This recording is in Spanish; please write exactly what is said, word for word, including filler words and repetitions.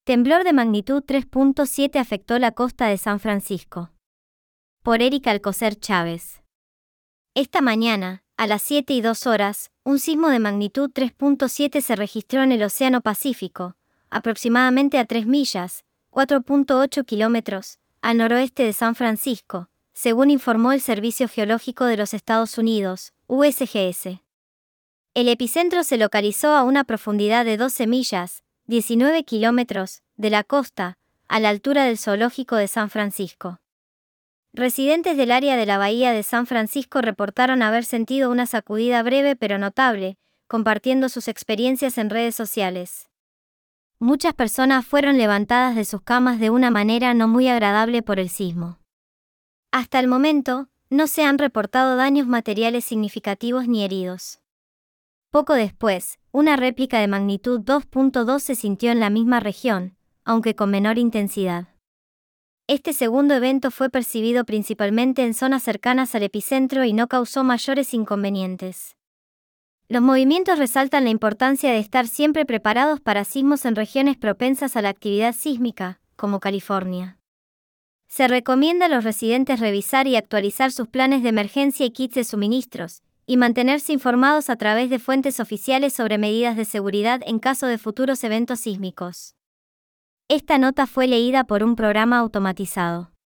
Temblor de magnitud tres punto siete afectó la costa de San Francisco. Por Erika Alcocer Chávez. Esta mañana, a las siete y dos horas, un sismo de magnitud tres punto siete se registró en el Océano Pacífico, aproximadamente a tres millas, cuatro punto ocho kilómetros, al noroeste de San Francisco, según informó el Servicio Geológico de los Estados Unidos, U S G S. El epicentro se localizó a una profundidad de doce millas, diecinueve kilómetros, de la costa, a la altura del Zoológico de San Francisco. Residentes del área de la Bahía de San Francisco reportaron haber sentido una sacudida breve pero notable, compartiendo sus experiencias en redes sociales. Muchas personas fueron levantadas de sus camas de una manera no muy agradable por el sismo. Hasta el momento, no se han reportado daños materiales significativos ni heridos. Poco después, una réplica de magnitud dos punto dos se sintió en la misma región, aunque con menor intensidad. Este segundo evento fue percibido principalmente en zonas cercanas al epicentro y no causó mayores inconvenientes. Los movimientos resaltan la importancia de estar siempre preparados para sismos en regiones propensas a la actividad sísmica, como California. Se recomienda a los residentes revisar y actualizar sus planes de emergencia y kits de suministros, y mantenerse informados a través de fuentes oficiales sobre medidas de seguridad en caso de futuros eventos sísmicos. Esta nota fue leída por un programa automatizado.